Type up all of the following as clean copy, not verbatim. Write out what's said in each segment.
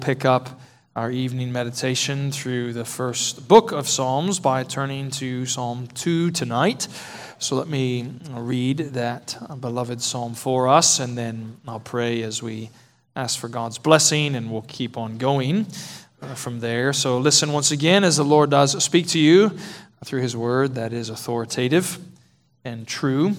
Pick up our evening meditation through the first book of Psalms by turning to Psalm 2 tonight. So let me read that beloved psalm for us, and then I'll pray as we ask for God's blessing, and we'll keep on going from there. So listen once again as the Lord does speak to you through His word that is authoritative and true.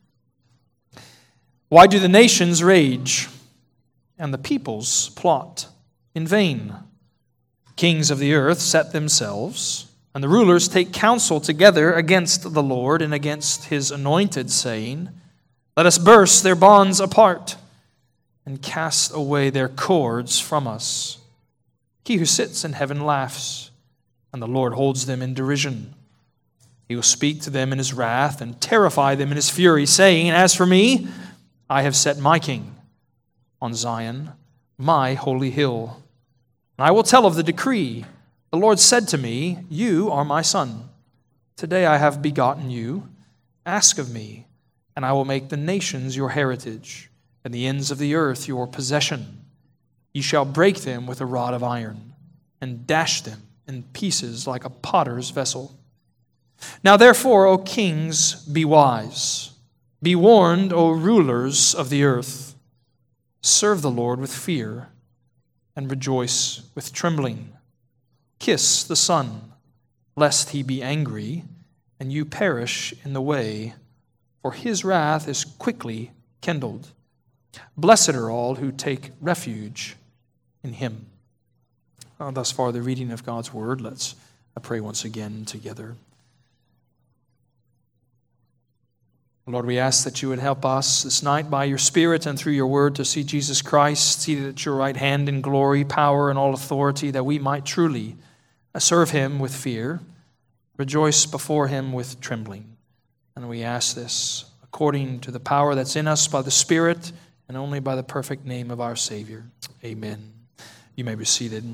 Why do the nations rage and the peoples plot in vain? Kings of the earth set themselves, and the rulers take counsel together against the Lord and against His anointed, saying, "Let us burst their bonds apart and cast away their cords from us." He who sits in heaven laughs, and the Lord holds them in derision. He will speak to them in His wrath and terrify them in His fury, saying, "As for me, I have set my king on Zion, my holy hill. And I will tell of the decree. The Lord said to me, 'You are my son. Today I have begotten you. Ask of me, and I will make the nations your heritage, and the ends of the earth your possession. You shall break them with a rod of iron, and dash them in pieces like a potter's vessel.' Now therefore, O kings, be wise. Be warned, O rulers of the earth. Serve the Lord with fear, and rejoice with trembling. Kiss the Son, lest He be angry, and you perish in the way, for His wrath is quickly kindled. Blessed are all who take refuge in Him." Thus far, the reading of God's word. Let's pray once again together. Lord, we ask that you would help us this night by your Spirit and through your word to see Jesus Christ seated at your right hand in glory, power, and all authority, that we might truly serve Him with fear, rejoice before Him with trembling. And we ask this according to the power that's in us by the Spirit and only by the perfect name of our Savior. Amen. You may be seated.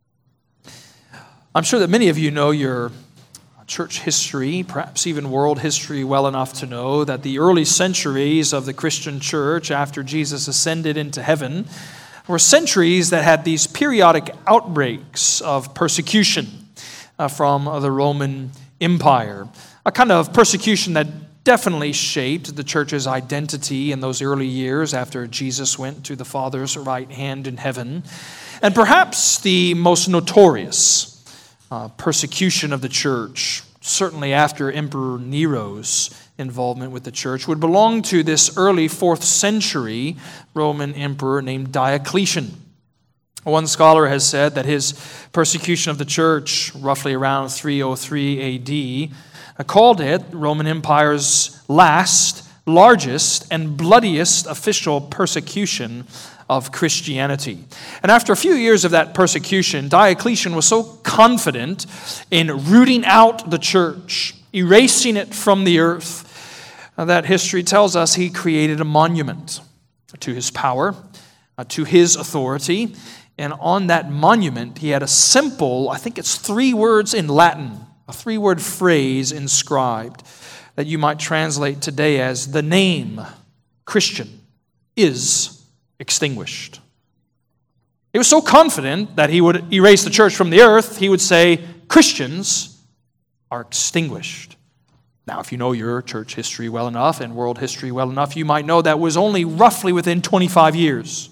I'm sure that many of you know your church history, perhaps even world history, well enough to know that the early centuries of the Christian church after Jesus ascended into heaven were centuries that had these periodic outbreaks of persecution from the Roman Empire, a kind of persecution that definitely shaped the church's identity in those early years after Jesus went to the Father's right hand in heaven. And perhaps the most notorious persecution of the church, certainly after Emperor Nero's involvement with the church, would belong to this early 4th century Roman emperor named Diocletian. One scholar has said that his persecution of the church, roughly around 303 A.D., called it the Roman Empire's last, largest, and bloodiest official persecution of Christianity. And after a few years of that persecution, Diocletian was so confident in rooting out the church, erasing it from the earth, that history tells us he created a monument to his power, to his authority. And on that monument, he had a simple, I think it's 3 words in Latin, a 3-word phrase inscribed that you might translate today as, "The name Christian is extinguished." He was so confident that he would erase the church from the earth, he would say, "Christians are extinguished." Now, if you know your church history well enough and world history well enough, you might know that was only roughly within 25 years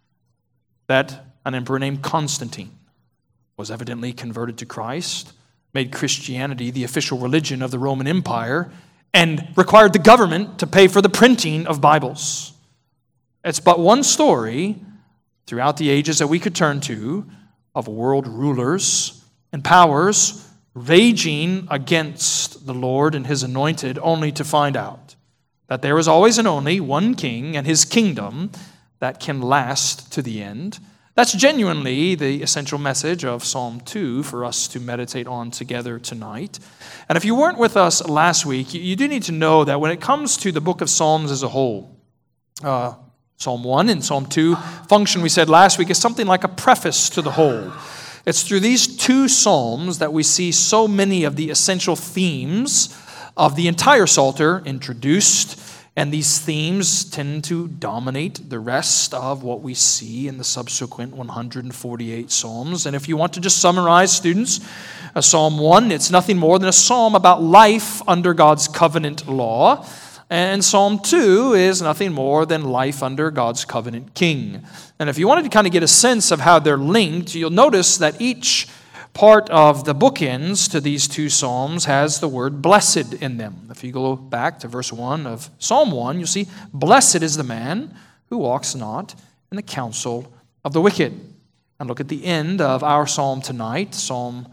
that an emperor named Constantine was evidently converted to Christ, made Christianity the official religion of the Roman Empire, and required the government to pay for the printing of Bibles. It's but one story throughout the ages that we could turn to of world rulers and powers raging against the Lord and His anointed, only to find out that there is always and only one king and His kingdom that can last to the end. That's genuinely the essential message of Psalm 2 for us to meditate on together tonight. And if you weren't with us last week, you do need to know that when it comes to the book of Psalms as a whole, Psalm 1 and Psalm 2 function, we said last week, is something like a preface to the whole. It's through these 2 psalms that we see so many of the essential themes of the entire Psalter introduced And these themes tend to dominate the rest of what we see in the subsequent 148 Psalms. And if you want to just summarize, students, Psalm 1, it's nothing more than a psalm about life under God's covenant law. And Psalm 2 is nothing more than life under God's covenant king. And if you wanted to kind of get a sense of how they're linked, you'll notice that each part of the bookends to these two psalms has the word blessed in them. If you go back to verse 1 of Psalm 1, you'll see, blessed is the man who walks not in the counsel of the wicked. And look at the end of our psalm tonight, Psalm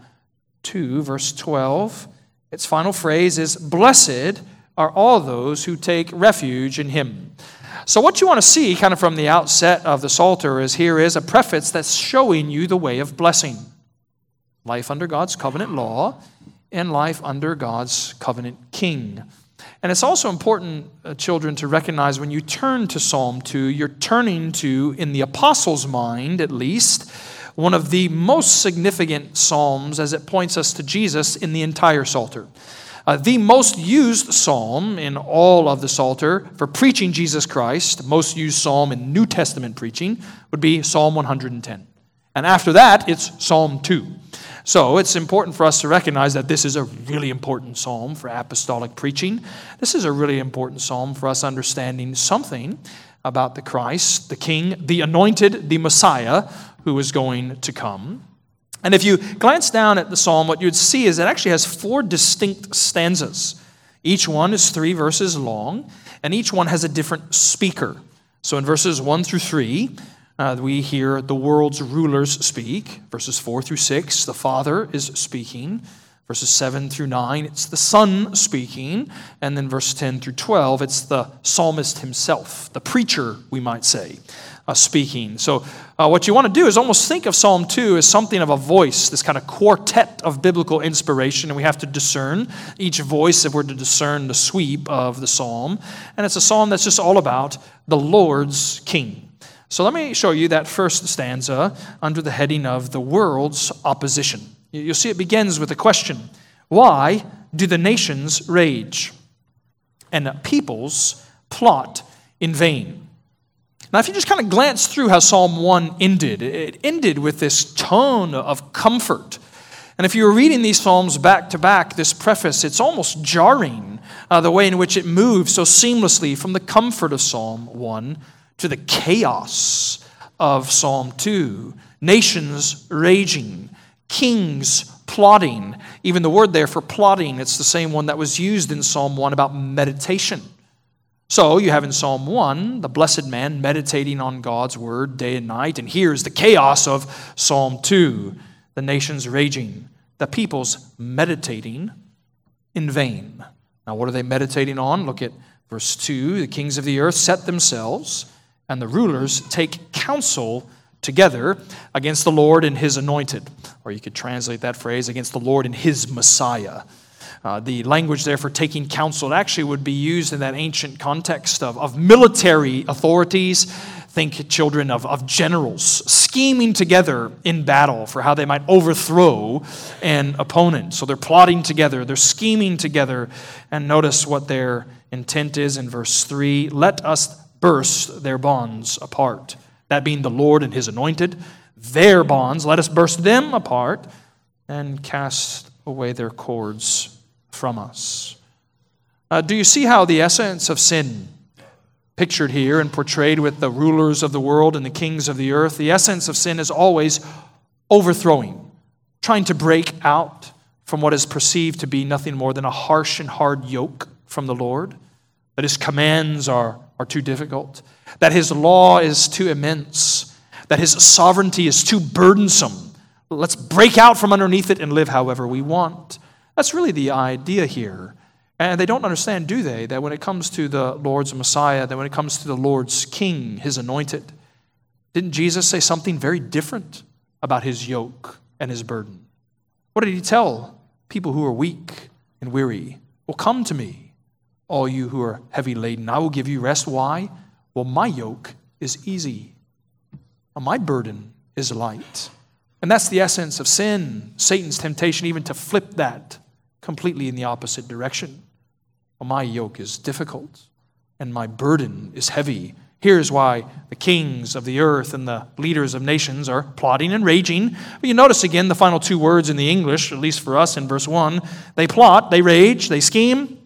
2, verse 12. Its final phrase is, blessed are all those who take refuge in him. So what you want to see kind of from the outset of the Psalter is here is a preface that's showing you the way of blessing. Life under God's covenant law and life under God's covenant king. And it's also important, children, to recognize when you turn to Psalm 2, you're turning to, in the apostles' mind at least, one of the most significant psalms as it points us to Jesus in the entire Psalter. The most used psalm in all of the Psalter for preaching Jesus Christ, most used psalm in New Testament preaching, would be Psalm 110. And after that, it's Psalm 2. So it's important for us to recognize that this is a really important psalm for apostolic preaching. This is a really important psalm for us understanding something about the Christ, the King, the anointed, the Messiah who is going to come. And if you glance down at the psalm, what you'd see is it actually has 4 distinct stanzas. Each one is 3 verses long, and each one has a different speaker. So in verses 1 through 3, we hear the world's rulers speak. Verses 4 through 6, the Father is speaking. Verses 7 through 9, it's the Son speaking. And then verse 10 through 12, it's the psalmist himself, the preacher, we might say, speaking. So what you want to do is almost think of Psalm 2 as something of a voice, this kind of quartet of biblical inspiration, and we have to discern each voice if we're to discern the sweep of the psalm. And it's a psalm that's just all about the Lord's King. So let me show you that first stanza under the heading of the world's opposition. You'll see it begins with a question. Why do the nations rage and peoples plot in vain? Now, if you just kind of glance through how Psalm 1 ended, it ended with this tone of comfort. And if you were reading these Psalms back to back, this preface, it's almost jarring the way in which it moves so seamlessly from the comfort of Psalm 1 to the chaos of Psalm 2. Nations raging, kings plotting. Even the word there for plotting, it's the same one that was used in Psalm 1 about meditation. So you have in Psalm 1, the blessed man meditating on God's word day and night. And here's the chaos of Psalm 2, the nations raging, the peoples meditating in vain. Now what are they meditating on? Look at verse 2. The kings of the earth set themselves, and the rulers take counsel together against the Lord and his anointed. Or you could translate that phrase, against the Lord and his Messiah. The language there for taking counsel actually would be used in that ancient context of military authorities. Think, children, of generals scheming together in battle for how they might overthrow an opponent. So they're plotting together, they're scheming together. And notice what their intent is in verse 3. Let us burst their bonds apart. That being the Lord and his anointed. Their bonds, let us burst them apart and cast away their cords from us. Do you see how the essence of sin, pictured here and portrayed with the rulers of the world and the kings of the earth, the essence of sin is always overthrowing, trying to break out from what is perceived to be nothing more than a harsh and hard yoke from the Lord, that his commands are too difficult, that his law is too immense, that his sovereignty is too burdensome. Let's break out from underneath it and live however we want. That's really the idea here. And they don't understand, do they, that when it comes to the Lord's Messiah, that when it comes to the Lord's King, his anointed, didn't Jesus say something very different about his yoke and his burden? What did he tell people who are weak and weary? Well, come to me, all you who are heavy laden. I will give you rest. Why? Well, my yoke is easy. My burden is light. And that's the essence of sin, Satan's temptation even to flip that completely in the opposite direction. Well, my yoke is difficult. and my burden is heavy. Here's why the kings of the earth and the leaders of nations are plotting and raging. But you notice again the final two words in the English, at least for us in verse 1. They plot, they rage, they scheme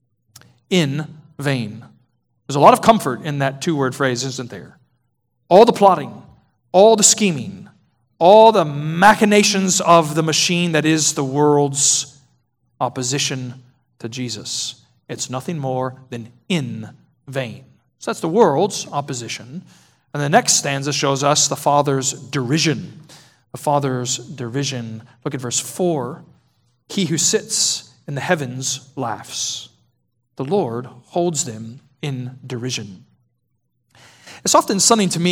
in vain. There's a lot of comfort in that two-word phrase, isn't there? All the plotting, all the scheming, all the machinations of the machine that is the world's opposition to Jesus. It's nothing more than in vain. So that's the world's opposition. And the next stanza shows us the Father's derision. The Father's derision. Look at verse 4. He who sits in the heavens laughs. The Lord holds them in derision. It's often stunning to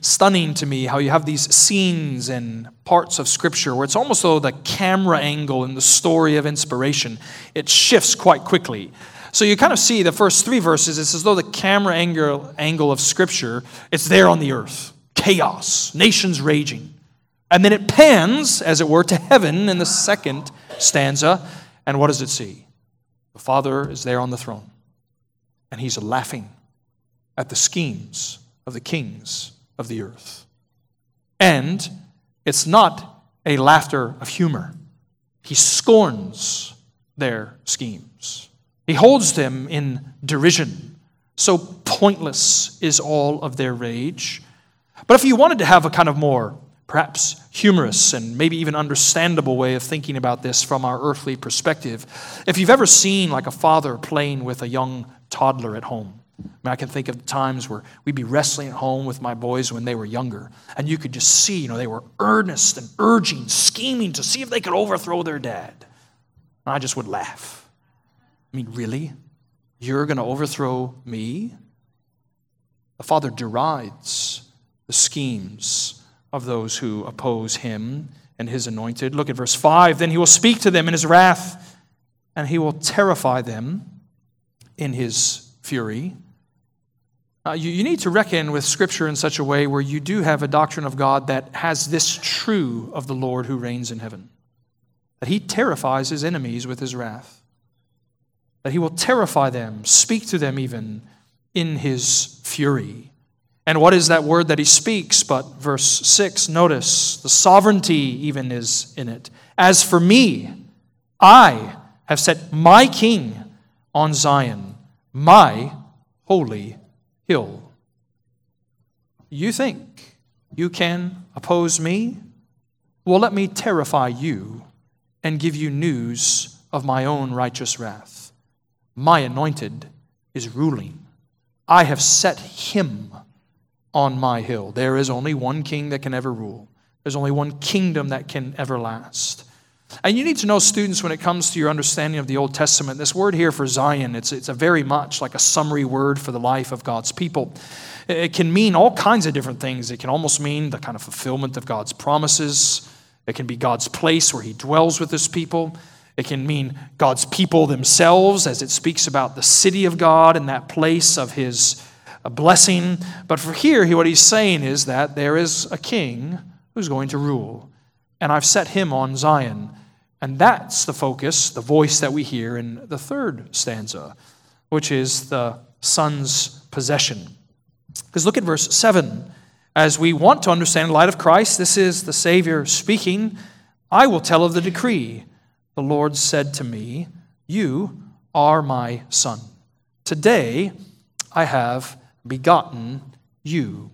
me how you have these scenes and parts of Scripture where it's almost though the camera angle in the story of inspiration, it shifts quite quickly. So you kind of see the first 3 verses, it's as though the camera angle of Scripture, it's there on the earth. Chaos, nations raging. And then it pans, as it were, to heaven in the second stanza. And what does it see? The Father is there on the throne. And He's laughing at the schemes of the kings of the earth. And it's not a laughter of humor. He scorns their schemes. He holds them in derision. So pointless is all of their rage. But if you wanted to have a kind of more, perhaps humorous and maybe even understandable way of thinking about this from our earthly perspective, if you've ever seen like a father playing with a young toddler at home, I can think of times where we'd be wrestling at home with my boys when they were younger, and you could just see, they were earnest and urging, scheming to see if they could overthrow their dad. And I just would laugh. I mean, really? You're going to overthrow me? The Father derides the schemes of those who oppose Him and His anointed. Look at verse 5. Then He will speak to them in His wrath, and He will terrify them in His fury. You need to reckon with Scripture in such a way where you do have a doctrine of God that has this true of the Lord who reigns in heaven. That He terrifies His enemies with His wrath. That He will terrify them, speak to them even in His fury. And what is that word that He speaks? But verse 6, notice, the sovereignty even is in it. As for me, I have set my King on Zion, my holy hill. You think you can oppose me? Well, let me terrify you and give you news of my own righteous wrath. My anointed is ruling. I have set Him on my hill. There is only one king that can ever rule. There's only one kingdom that can ever last. And you need to know, students, when it comes to your understanding of the Old Testament, this word here for Zion, it's a very much like a summary word for the life of God's people. It can mean all kinds of different things. It can almost mean the kind of fulfillment of God's promises. It can be God's place where He dwells with His people. It can mean God's people themselves, as it speaks about the city of God and that place of His blessing. But for here, what He's saying is that there is a king who's going to rule. And I've set Him on Zion. And that's the focus, the voice that we hear in the third stanza, which is the Son's possession. Because look at verse 7. As we want to understand the light of Christ, this is the Savior speaking. I will tell of the decree. The Lord said to me, you are my Son. Today I have begotten you.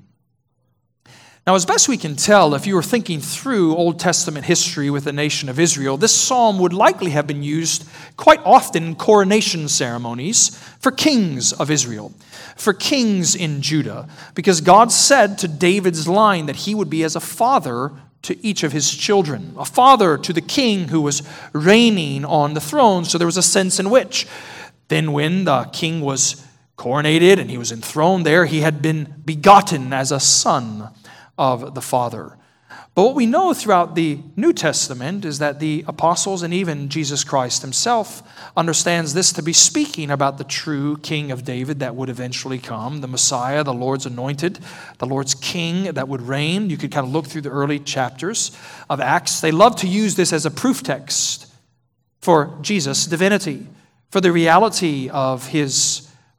Now, as best we can tell, if you were thinking through Old Testament history with the nation of Israel, this psalm would likely have been used quite often in coronation ceremonies for kings of Israel, for kings in Judah, because God said to David's line that He would be as a father to each of His children, a father to the king who was reigning on the throne. So there was a sense in which then when the king was coronated and he was enthroned there, he had been begotten as a son of the Father. But what we know throughout the New Testament is that the apostles and even Jesus Christ Himself understands this to be speaking about the true King of David that would eventually come, the Messiah, the Lord's anointed, the Lord's King that would reign. You could kind of look through the early chapters of Acts. They love to use this as a proof text for Jesus' divinity, for the reality of His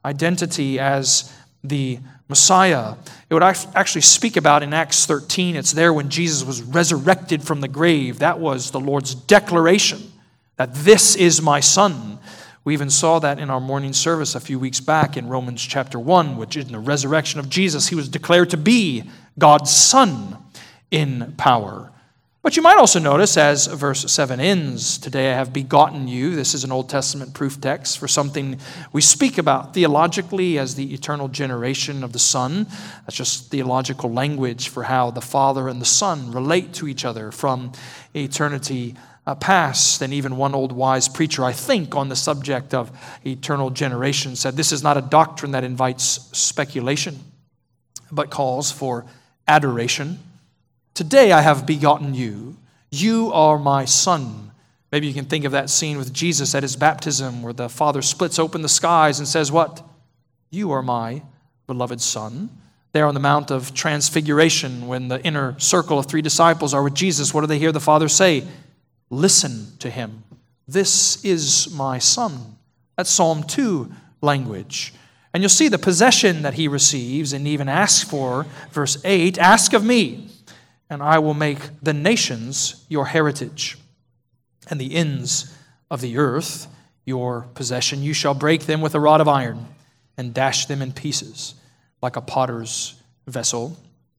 identity as the Messiah. It would actually speak about in Acts 13. It's there when Jesus was resurrected from the grave. That was the Lord's declaration that this is my Son. We even saw that in our morning service a few weeks back in Romans chapter 1, which in the resurrection of Jesus, he was declared to be God's Son in power. But you might also notice as verse 7 ends, today I have begotten you. This is an Old Testament proof text for something we speak about theologically as the eternal generation of the Son. That's just theological language for how the Father and the Son relate to each other from eternity past. And even one old wise preacher, I think, on the subject of eternal generation said this is not a doctrine that invites speculation, but calls for adoration. Today I have begotten you. You are my Son. Maybe you can think of that scene with Jesus at his baptism where the Father splits open the skies and says, what? You are my beloved Son. There on the Mount of Transfiguration, when the inner circle of 3 disciples are with Jesus, what do they hear the Father say? Listen to him. This is my Son. That's Psalm 2 language. And you'll see the possession that he receives and even asks for, verse 8, ask of me, and I will make the nations your heritage, and the ends of the earth your possession. You shall break them with a rod of iron, and dash them in pieces like a potter's vessel.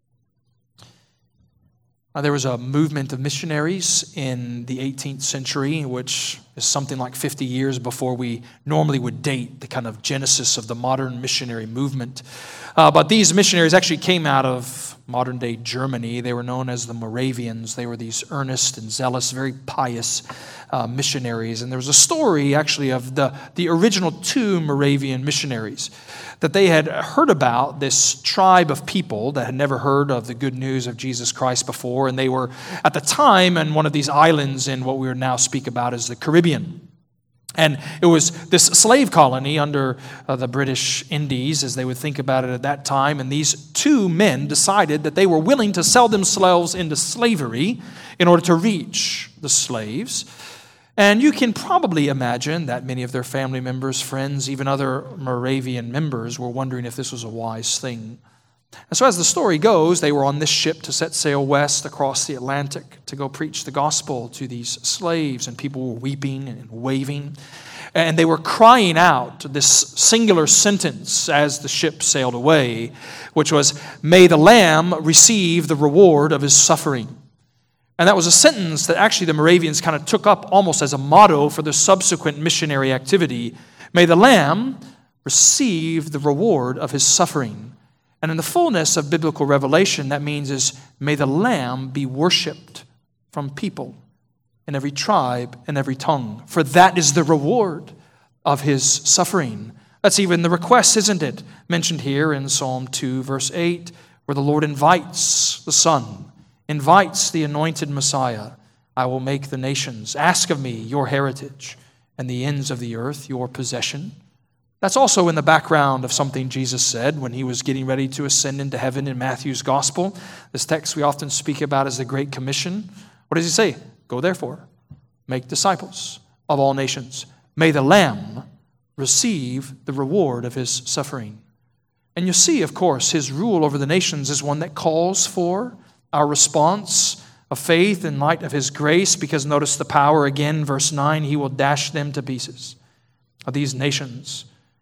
There was a movement of missionaries in the 18th century, which is something like 50 years before we normally would date the kind of genesis of the modern missionary movement. But these missionaries actually came out of modern-day Germany. They were known as the Moravians. They were these earnest and zealous, very pious missionaries. And there was a story, actually, of the original 2 Moravian missionaries, that they had heard about this tribe of people that had never heard of the good news of Jesus Christ before, and they were, at the time, in one of these islands in what we would now speak about as the Caribbean. And it was this slave colony under the British Indies, as they would think about it at that time, and these 2 men decided that they were willing to sell themselves into slavery in order to reach the slaves. And you can probably imagine that many of their family members, friends, even other Moravian members were wondering if this was a wise thing. And so as the story goes, they were on this ship to set sail west across the Atlantic to go preach the gospel to these slaves, and people were weeping and waving. And they were crying out this singular sentence as the ship sailed away, which was, "May the Lamb receive the reward of his suffering." And that was a sentence that actually the Moravians kind of took up almost as a motto for their subsequent missionary activity. May the Lamb receive the reward of his suffering. And in the fullness of biblical revelation, that means is, may the Lamb be worshipped from people in every tribe and every tongue. For that is the reward of his suffering. That's even the request, isn't it? Mentioned here in Psalm 2, verse 8, where the Lord invites the Son, invites the anointed Messiah. I will make the nations. Ask of me your heritage, and the ends of the earth your possession. That's also in the background of something Jesus said when he was getting ready to ascend into heaven in Matthew's gospel. This text we often speak about as the Great Commission. What does he say? Go therefore, make disciples of all nations. May the Lamb receive the reward of his suffering. And you see, of course, his rule over the nations is one that calls for our response of faith in light of his grace, because notice the power again, verse 9, he will dash them to pieces of these nations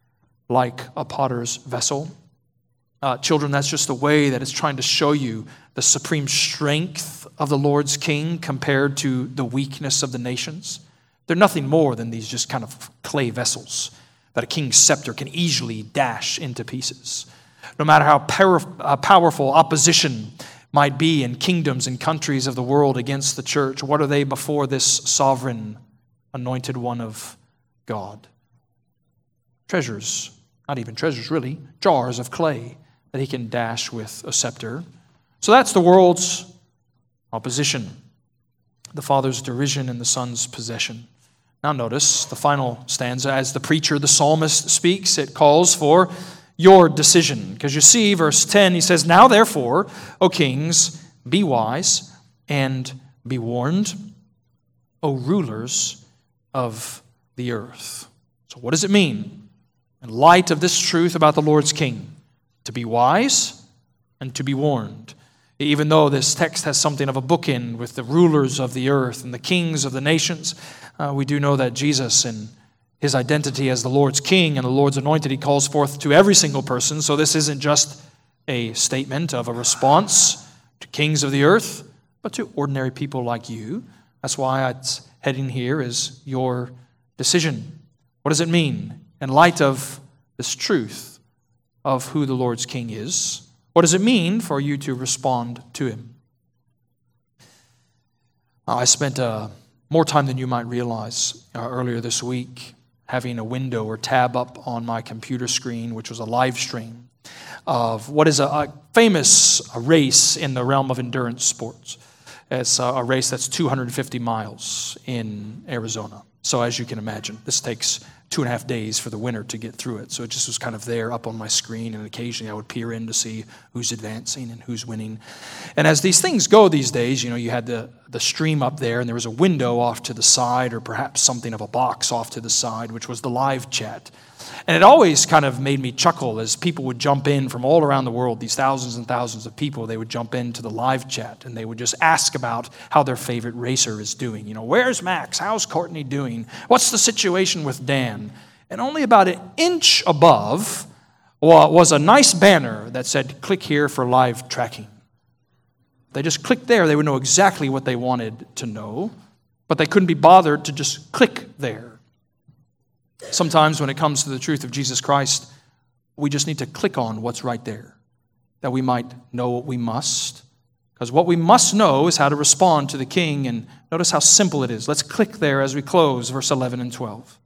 like a potter's vessel. Children, that's just a way that it's trying to show you the supreme strength of the Lord's king compared to the weakness of the nations. They're nothing more than these just kind of clay vessels that a king's scepter can easily dash into pieces. No matter how powerful opposition might be in kingdoms and countries of the world against the church, what are they before this sovereign, anointed one of God? Treasures, not even treasures really, jars of clay that he can dash with a scepter. So that's the world's opposition, the Father's derision and the Son's possession. Now notice the final stanza, as the preacher, the psalmist speaks, it calls for your decision. Because you see, verse 10, he says, now therefore, O kings, be wise and be warned, O rulers of the earth. So what does it mean? in light of this truth about the Lord's King, to be wise and to be warned. Even though this text has something of a bookend with the rulers of the earth and the kings of the nations, we do know that Jesus, in his identity as the Lord's King and the Lord's anointed, he calls forth to every single person. So this isn't just a statement of a response to kings of the earth, but to ordinary people like you. That's why it's heading here is your decision. What does it mean in light of this truth of who the Lord's King is? What does it mean for you to respond to him? I spent more time than you might realize earlier this week having a window or tab up on my computer screen, which was a live stream of what is a famous race in the realm of endurance sports. It's a race that's 250 miles in Arizona. So as you can imagine, this takes 2.5 days for the winner to get through it. So it just was kind of there up on my screen, and occasionally I would peer in to see who's advancing and who's winning. And as these things go these days, you had the stream up there, and there was a window off to the side, or perhaps something of a box off to the side, which was the live chat. And it always kind of made me chuckle as people would jump in from all around the world, these thousands and thousands of people, they would jump into the live chat and they would just ask about how their favorite racer is doing. Where's Max? How's Courtney doing? What's the situation with Dan? And only about an inch above was a nice banner that said, click here for live tracking. They just clicked there, they would know exactly what they wanted to know, but they couldn't be bothered to just click there. Sometimes when it comes to the truth of Jesus Christ, we just need to click on what's right there, that we might know what we must. Because what we must know is how to respond to the King, and notice how simple it is. Let's click there as we close, verse 11 and 12.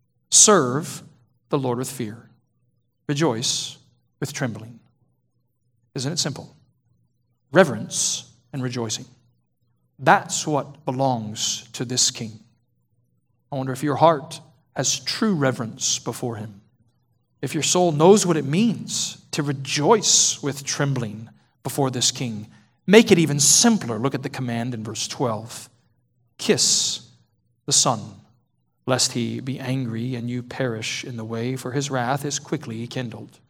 Serve the Lord with fear. Rejoice with trembling. Isn't it simple? Reverence and rejoicing. That's what belongs to this King. I wonder if your heart has true reverence before him. If your soul knows what it means to rejoice with trembling before this King, make it even simpler. Look at the command in verse 12. Kiss the Son, lest he be angry and you perish in the way, for his wrath is quickly kindled.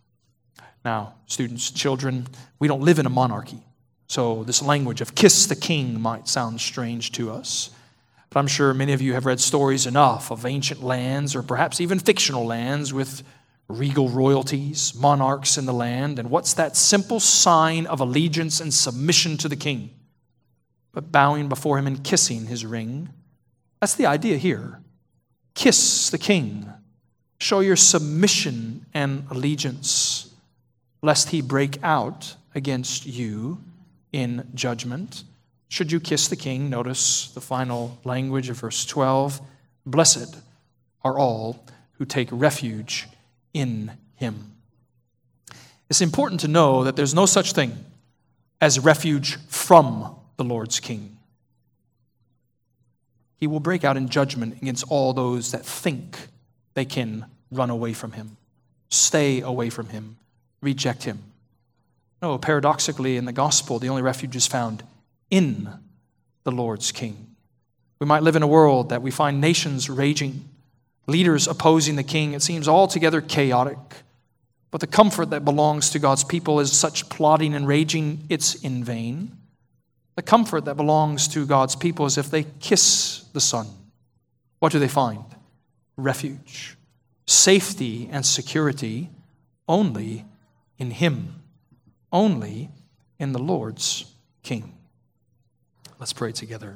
Now, students, children, we don't live in a monarchy, so this language of kiss the King might sound strange to us. But I'm sure many of you have read stories enough of ancient lands, or perhaps even fictional lands, with regal royalties, monarchs in the land. And what's that simple sign of allegiance and submission to the King? But bowing before him and kissing his ring. That's the idea here. Kiss the King. Show your submission and allegiance, lest he break out against you in judgment. Should you kiss the King? Notice the final language of verse 12. Blessed are all who take refuge in him. It's important to know that there's no such thing as refuge from the Lord's King. He will break out in judgment against all those that think they can run away from him, stay away from him, reject him. No, paradoxically, in the gospel, the only refuge is found in the Lord's King. We might live in a world that we find nations raging, leaders opposing the King. It seems altogether chaotic. But the comfort that belongs to God's people is such plotting and raging, it's in vain. The comfort that belongs to God's people is if they kiss the Son. What do they find? Refuge, safety, and security only in him, only in the Lord's King. Let's pray together.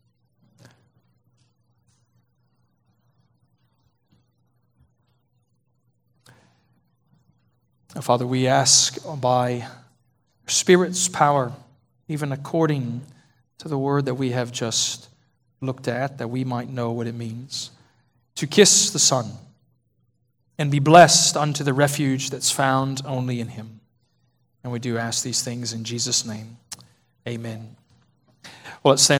Father, we ask by your Spirit's power, even according to the word that we have just looked at, that we might know what it means to kiss the Son and be blessed unto the refuge that's found only in him. And we do ask these things in Jesus' name. Amen. Well, let's stand.